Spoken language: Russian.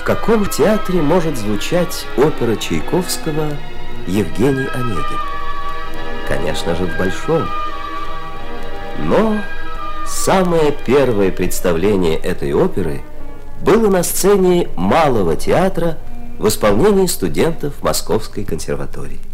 В каком театре может звучать опера Чайковского «Евгений Онегин»? Конечно же, в Большом. Но самое первое представление этой оперы было на сцене Малого театра в исполнении студентов Московской консерватории.